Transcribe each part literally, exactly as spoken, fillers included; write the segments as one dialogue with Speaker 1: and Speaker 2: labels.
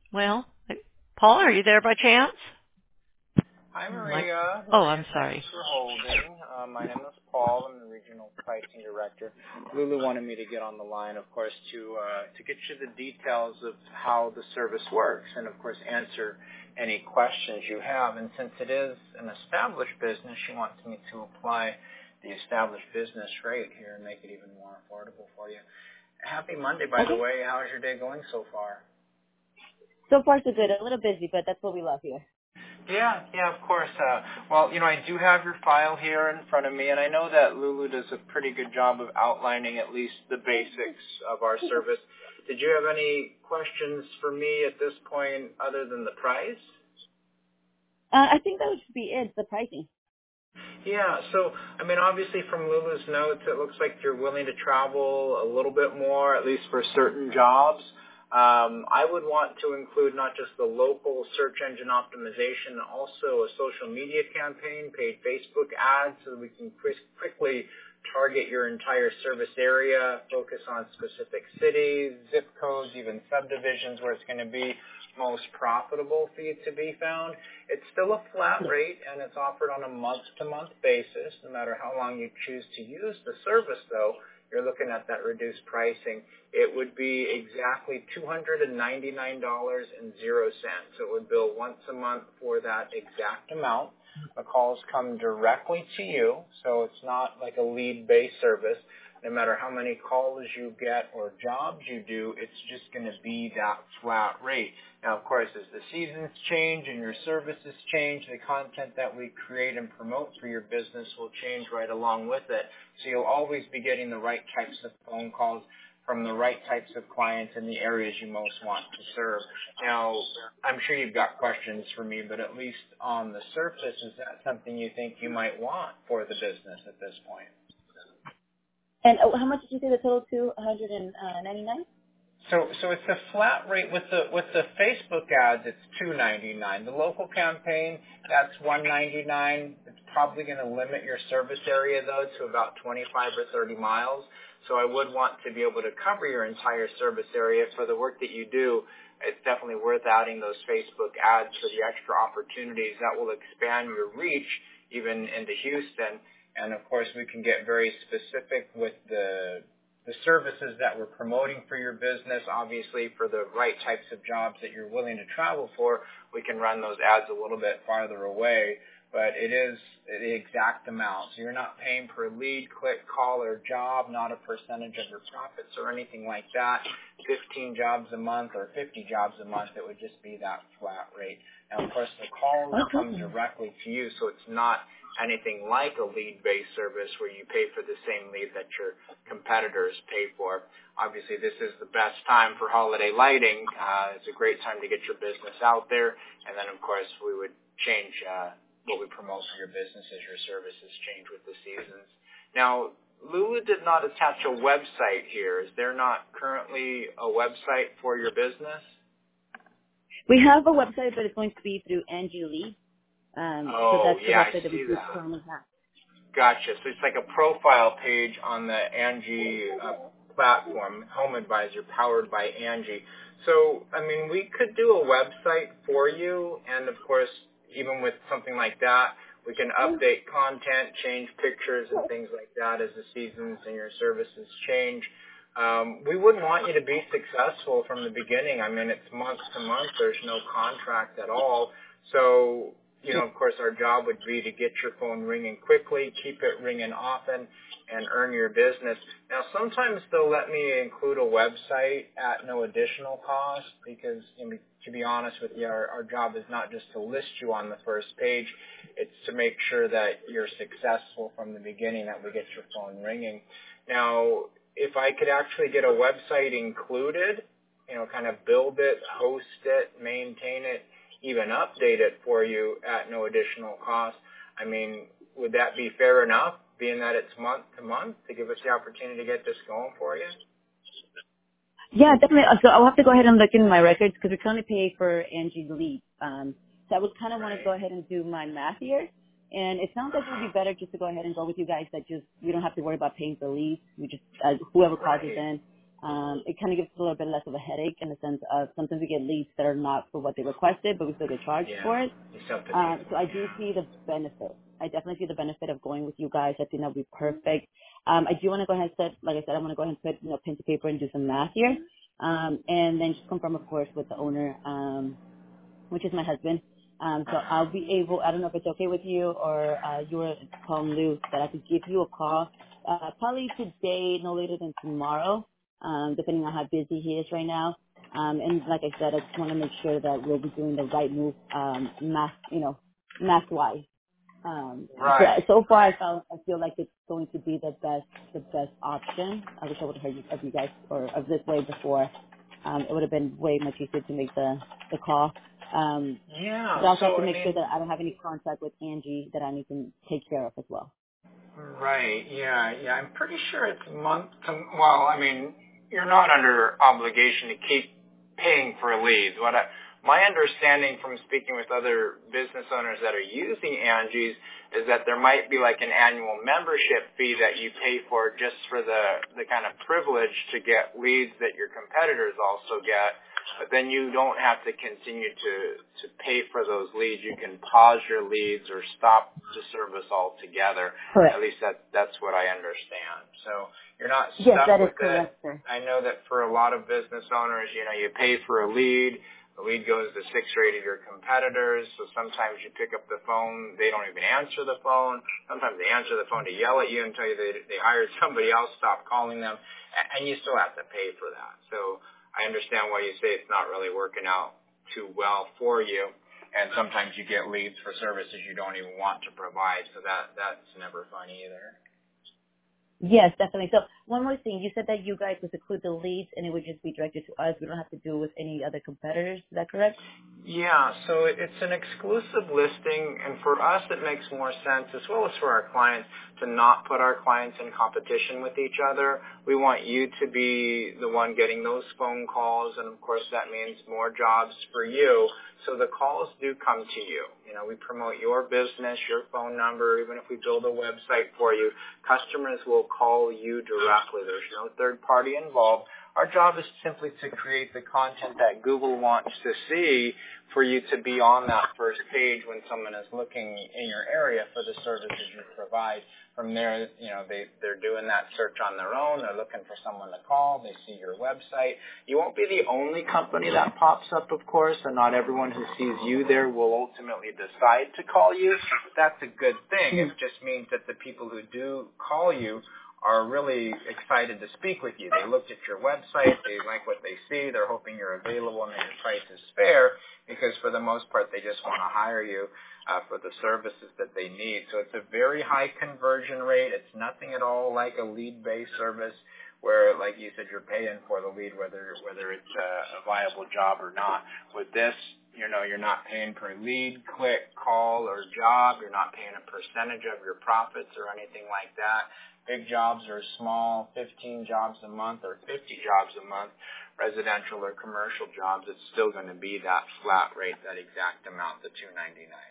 Speaker 1: Well, Paul, are you there by chance?
Speaker 2: Hi,
Speaker 1: Like,
Speaker 2: Maria.
Speaker 1: oh,
Speaker 2: Maria,
Speaker 1: I'm
Speaker 2: thanks
Speaker 1: sorry.
Speaker 2: for holding. Uh, my name is Paul. I'm the Regional Pricing Director. Lulu wanted me to get on the line, of course, to uh, to get you the details of how the service works and, of course, answer any questions you have. And since it is an established business, she wants me to apply the established business rate here and make it even more affordable for you. Happy Monday, by the
Speaker 3: Okay.
Speaker 2: way. How's your day going so far?
Speaker 3: So far, so good. A little busy, but that's what we love here.
Speaker 2: Yeah, yeah, of course. Uh, well, you know, I do have your file here in front of me, and I know that Lulu does a pretty good job of outlining at least the basics of our service. Did you have any questions for me at this point other than the price?
Speaker 3: Uh, I think that would be it, the pricing.
Speaker 2: Yeah, so, I mean, obviously from Lulu's notes, it looks like you're willing to travel a little bit more, at least for certain jobs. Um, I would want to include not just the local search engine optimization, also a social media campaign, paid Facebook ads, so that we can quick, quickly target your entire service area, focus on specific cities, zip codes, even subdivisions where it's going to be most profitable for you to be found. It's still a flat rate, and it's offered on a month-to-month basis, no matter how long you choose to use the service, though. You're looking at that reduced pricing. It would be exactly two hundred ninety-nine dollars and zero cents. It would bill once a month for that exact amount. The calls come directly to you, so it's not like a lead-based service. No matter how many calls you get or jobs you do, it's just going to be that flat rate. Now, of course, as the seasons change and your services change, the content that we create and promote for your business will change right along with it. So you'll always be getting the right types of phone calls from the right types of clients in the areas you most want to serve. Now, I'm sure you've got questions for me, but at least on the surface, is that something you think you might want for the business at this point?
Speaker 3: And oh, how much did you say the total to? one hundred ninety-nine?
Speaker 2: So, so it's a flat rate with the with the Facebook ads. It's two ninety-nine. The local campaign, that's one ninety-nine. It's probably going to limit your service area though to about twenty-five or thirty miles. So I would want to be able to cover your entire service area for the work that you do. It's definitely worth adding those Facebook ads for the extra opportunities that will expand your reach even into Houston. And of course, we can get very specific with the the services that we're promoting for your business. Obviously, for the right types of jobs that you're willing to travel for, we can run those ads a little bit farther away. But it is the exact amount. So you're not paying per lead, click, call, or job, not a percentage of your profits or anything like that. fifteen jobs a month or fifty jobs a month, it would just be that flat rate. Now, of course, the calls come
Speaker 3: Okay.
Speaker 2: directly to you, so it's not anything like a lead-based service where you pay for the same lead that your competitors pay for. Obviously, this is the best time for holiday lighting. Uh, it's a great time to get your business out there. And then, of course, we would change uh, what we promote for your business as your services change with the seasons. Now, Lulu did not attach a website here. Is there not currently a website for your business?
Speaker 3: We have a website, but it's going to be through Angie Lee. Um, so
Speaker 2: Oh,
Speaker 3: that's the
Speaker 2: yeah, I
Speaker 3: website that we
Speaker 2: see
Speaker 3: do
Speaker 2: that.
Speaker 3: currently have.
Speaker 2: Gotcha. So it's like a profile page on the Angie uh, platform, Home Advisor, powered by Angie. So, I mean, we could do a website for you, and of course, even with something like that, we can update content, change pictures and things like that as the seasons and your services change. Um, we wouldn't want you to be successful from the beginning. I mean, it's month to month. There's no contract at all. So, you know, of course, our job would be to get your phone ringing quickly, keep it ringing often, and earn your business. Now, sometimes they'll let me include a website at no additional cost because, you know, to be honest with you, our, our job is not just to list you on the first page. It's to make sure that you're successful from the beginning, that we get your phone ringing. Now, if I could actually get a website included, you know, kind of build it, host it, maintain it, even update it for you at no additional cost, I mean, would that be fair enough, being that it's month to month, to give us the opportunity to get this going for you?
Speaker 3: Yeah, definitely. Uh, So I'll have to go ahead and look in my records because we currently pay for Angie Lee. Um, so I would kind of want to
Speaker 2: Right.
Speaker 3: go ahead and do my math here. And it sounds like it would be better just to go ahead and go with you guys that just, we don't have to worry about paying for leads. We just, uh, whoever calls us
Speaker 2: Right.
Speaker 3: in. Um, it kind of gives us a little bit less of a headache in the sense of sometimes we get leads that are not for what they requested, but we still get charged
Speaker 2: Yeah.
Speaker 3: for it.
Speaker 2: You still have to
Speaker 3: Um,
Speaker 2: pay
Speaker 3: so
Speaker 2: them.
Speaker 3: I do
Speaker 2: Yeah.
Speaker 3: see the benefit. I definitely see the benefit of going with you guys. I think that would be perfect. Um, I do want to go ahead and set, like I said, I want to go ahead and put, you know, pen to paper and do some math here. Um, and then just confirm, of course, with the owner, um, which is my husband. Um, so
Speaker 2: Uh-huh.
Speaker 3: I'll be able, I don't know if it's okay with you or, uh, you were calling Lou that I could give you a call, uh, probably today, no later than tomorrow, um, depending on how busy he is right now. Um, and like I said, I just want to make sure that we'll be doing the right move, um, math, you know, math wise. Um, so,
Speaker 2: Right.
Speaker 3: so far I felt, I feel like it's going to be the best, the best option. I wish I would have heard you, of you guys or of this way before. Um, it would have been way much easier to make the, the call. Um, but
Speaker 2: Yeah.
Speaker 3: I also have
Speaker 2: So
Speaker 3: to
Speaker 2: I
Speaker 3: make sure
Speaker 2: mean,
Speaker 3: that I don't have any contact with Angie that I need to take care of as well.
Speaker 2: right. Yeah. Yeah. I'm pretty sure it's month to. Well, I mean, you're not under obligation to keep paying for leads. What I, my understanding from speaking with other business owners that are using Angie's is that there might be like an annual membership fee that you pay for just for the the kind of privilege to get leads that your competitors also get. But then you don't have to continue to, to pay for those leads. You can pause your leads or stop the service altogether. At
Speaker 3: Correct.
Speaker 2: least that, that's what I understand. So you're not
Speaker 3: Yes,
Speaker 2: stuck
Speaker 3: that is
Speaker 2: with it.
Speaker 3: correct, sir.
Speaker 2: I know that for a lot of business owners, you know, you pay for a lead. The lead goes to six or eight of your competitors. So sometimes you pick up the phone. They don't even answer the phone. Sometimes they answer the phone to yell at you and tell you they, they hired somebody else, stop calling them. And you still have to pay for that. So I understand why you say it's not really working out too well for you, and sometimes you get leads for services you don't even want to provide, so that that's never fun either.
Speaker 3: Yes, definitely. So one more thing, you said that you guys would include the leads and it would just be directed to us. We don't have to do it with any other competitors. Is that correct?
Speaker 2: Yeah, so it- it's an exclusive listing, and for us it makes more sense, as well as for our clients, to not put our clients in competition with each other. We want you to be the one getting those phone calls, and of course that means more jobs for you. So the calls do come to you. You know, we promote your business, your phone number, even if we build a website for you. Customers will call you directly. There's no third party involved. Our job is simply to create the content that Google wants to see for you to be on that first page when someone is looking in your area for the services you provide. From there, you know, they, they're doing that search on their own. They're looking for someone to call. They see your website. You won't be the only company that pops up, of course, and not everyone who sees you there will ultimately decide to call you. That's a good thing. It just means that the people who do call you are really excited to speak with you. They looked at your website, they like what they see, they're hoping you're available and that your price is fair, because for the most part they just want to hire you uh, for the services that they need. So it's a very high conversion rate. It's nothing at all like a lead-based service where, like you said, you're paying for the lead whether whether it's a, a viable job or not. With this, you know, you're not paying per lead, click, call, or job. You're not paying a percentage of your profits or anything like that. Big jobs are small, fifteen jobs a month or fifty jobs a month, residential or commercial jobs. It's still going to be that flat rate, that exact amount, the two ninety-nine.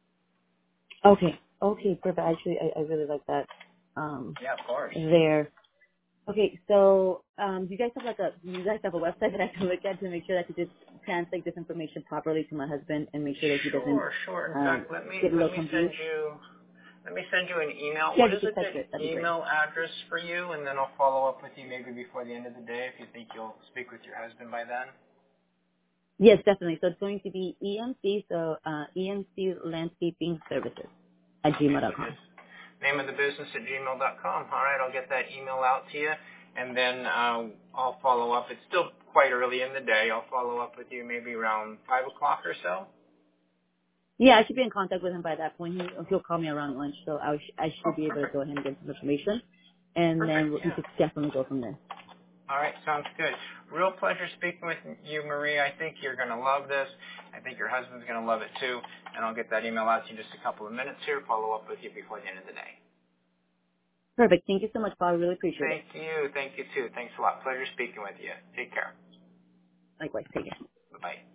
Speaker 3: Okay. Okay, perfect. Actually, I, I really like that. Um,
Speaker 2: Yeah, of course.
Speaker 3: there. Okay, so um, do you guys have like a do you guys have a website that I can look at to make sure that I can just translate this information properly to my husband and make sure that he doesn't
Speaker 2: Sure, sure. In
Speaker 3: um,
Speaker 2: fact, let me
Speaker 3: get a
Speaker 2: let
Speaker 3: little
Speaker 2: me send
Speaker 3: confused?
Speaker 2: you let me send you an email.
Speaker 3: Yeah,
Speaker 2: What
Speaker 3: you
Speaker 2: is
Speaker 3: can
Speaker 2: a
Speaker 3: text
Speaker 2: good
Speaker 3: it. That'd be great.
Speaker 2: email address for you? And then I'll follow up with you maybe before the end of the day if you think you'll speak with your husband by then.
Speaker 3: Yes, definitely. So it's going to be E M C, so uh, E M C Landscaping Services at
Speaker 2: Okay,
Speaker 3: gmail dot
Speaker 2: so
Speaker 3: com.
Speaker 2: just name of the business at gmail dot com. All right, I'll get that email out to you, and then uh, I'll follow up. It's still quite early in the day. I'll follow up with you maybe around five o'clock or so.
Speaker 3: Yeah, I should be in contact with him by that point. He, he'll call me around lunch, so I, sh- I
Speaker 2: Oh,
Speaker 3: should be able to
Speaker 2: perfect.
Speaker 3: go ahead and get some information, and
Speaker 2: Perfect,
Speaker 3: then we
Speaker 2: yeah.
Speaker 3: could definitely go from there.
Speaker 2: All right, sounds good. Real pleasure speaking with you, Marie. I think you're going to love this. I think your husband's going to love it too. And I'll get that email out to you in just a couple of minutes here. Follow up with you before the end of the day.
Speaker 3: Perfect. Thank you so much, Paul. I really appreciate it.
Speaker 2: Thank you. Thank you too. Thanks a lot. Pleasure speaking with you. Take care.
Speaker 3: Likewise. Take care.
Speaker 2: Bye-bye.